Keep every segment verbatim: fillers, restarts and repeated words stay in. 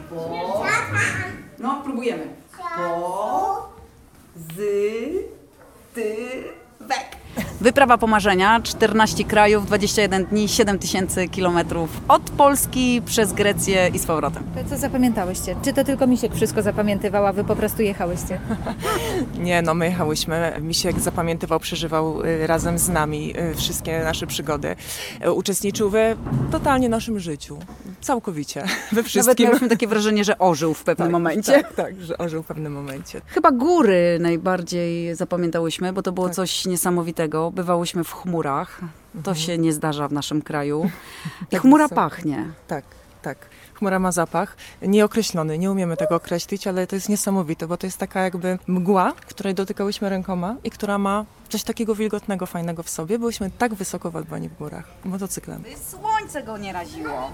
Po. No, próbujemy. Po. Z. Ty. Wek. Wyprawa po marzenia, czternaście krajów, dwadzieścia jeden dni, siedem tysięcy kilometrów od Polski przez Grecję i z powrotem. To co zapamiętałyście? Czy to tylko Misiek wszystko zapamiętywał, a wy po prostu jechałyście? Nie, no my jechałyśmy. Misiek zapamiętywał, przeżywał y, razem z nami y, wszystkie nasze przygody. Y, Uczestniczył we totalnie naszym życiu. Całkowicie. We Nawet wszystkim. mieliśmy takie wrażenie, że ożył w pewnym tak, momencie. Tak, tak, że ożył w pewnym momencie. Chyba góry najbardziej zapamiętałyśmy, bo to było Tak. coś niesamowitego. Bywałyśmy w chmurach. To się nie zdarza w naszym kraju. I Tak chmura wysoko. pachnie. Tak, tak. Chmura ma zapach nieokreślony, nie umiemy tego określić, ale to jest niesamowite, bo to jest taka jakby mgła, której dotykałyśmy rękoma i która ma coś takiego wilgotnego, fajnego w sobie. Byłyśmy tak wysoko w Albanii w górach, motocyklem. Słońce go nie raziło.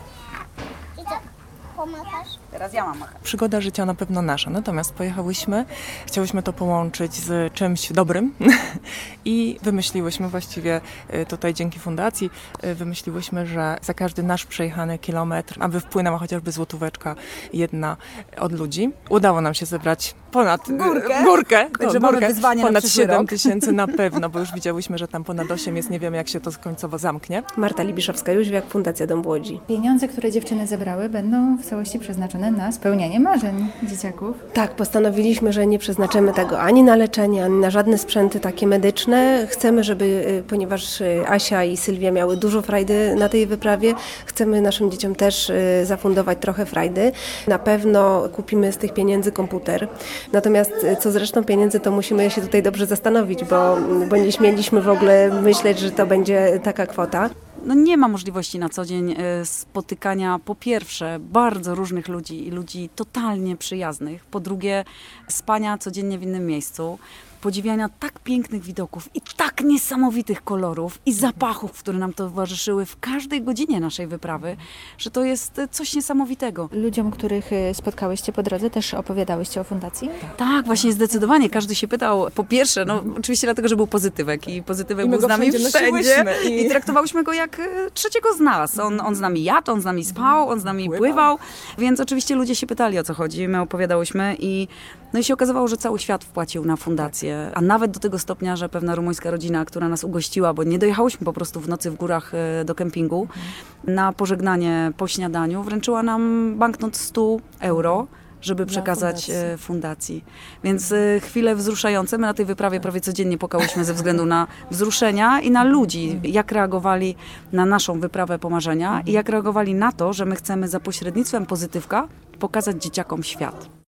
I co? Pomagasz? Teraz ja mam machać. Przygoda życia na pewno nasza, natomiast pojechałyśmy, chciałyśmy to połączyć z czymś dobrym i wymyśliłyśmy właściwie y, tutaj dzięki fundacji, y, wymyśliłyśmy, że za każdy nasz przejechany kilometr, aby wpłynęła chociażby złotóweczka jedna od ludzi, udało nam się zebrać ponad y, Górkę. górkę, Także no, mamy górkę, wyzwanie na ponad przyszły siedem rok. tysięcy na pewno, bo już widziałyśmy, że tam ponad osiem jest, nie wiemy jak się to końcowo zamknie. Marta Libiszowska-Jóźwiak, Fundacja Dom Łodzi. Pieniądze, które dziewczyny zebrały, będą w całości przeznaczone na spełnianie marzeń dzieciaków. Tak, postanowiliśmy, że nie przeznaczymy tego ani na leczenie, ani na żadne sprzęty takie medyczne. Chcemy, żeby, y, ponieważ y, Asia i Sylwia miały dużo frajdy na tej wyprawie, chcemy naszym dzieciom też y, zafundować trochę frajdy. Na pewno kupimy z tych pieniędzy komputer. Natomiast y, co z resztą pieniędzy, to musimy się tutaj dobrze zastanowić, bo, bo nie śmieliśmy w ogóle myśleć, że to będzie taka kwota. No nie ma możliwości na co dzień e, spotykania po pierwsze bardzo różnych ludzi i ludzi totalnie przyjaznych, po drugie spania codziennie w innym miejscu, podziwiania tak pięknych widoków i tak niesamowitych kolorów i zapachów, które nam towarzyszyły w każdej godzinie naszej wyprawy, że to jest e, coś niesamowitego. Ludziom, których y, spotkałyście po drodze, też opowiadałyście o fundacji? Tak, właśnie zdecydowanie. Każdy się pytał, po pierwsze, no oczywiście dlatego, że był pozytywek i pozytywek I my był z go nami wszędzie wszędzie nosiłyśmy i... i- traktowałyśmy go jak e, trzeciego z nas. On, on z nami jadł, on z nami spał, on z nami Pływał. pływał, więc oczywiście ludzie się pytali, o co chodzi. My opowiadałyśmy i no i się okazywało, że cały świat wpłacił na fundację, a nawet do tego stopnia, że pewna rumuńska rodzina, która nas ugościła, bo nie dojechałyśmy po prostu w nocy w górach e, do kempingu, na pożegnanie po śniadaniu wręczyła nam banknot sto euro, żeby przekazać fundacji. e, fundacji. Więc e, chwile wzruszające. My na tej wyprawie prawie codziennie płakałyśmy ze względu na wzruszenia i na ludzi, jak reagowali na naszą wyprawę po marzenia i jak reagowali na to, że my chcemy za pośrednictwem pozytywka pokazać dzieciakom świat.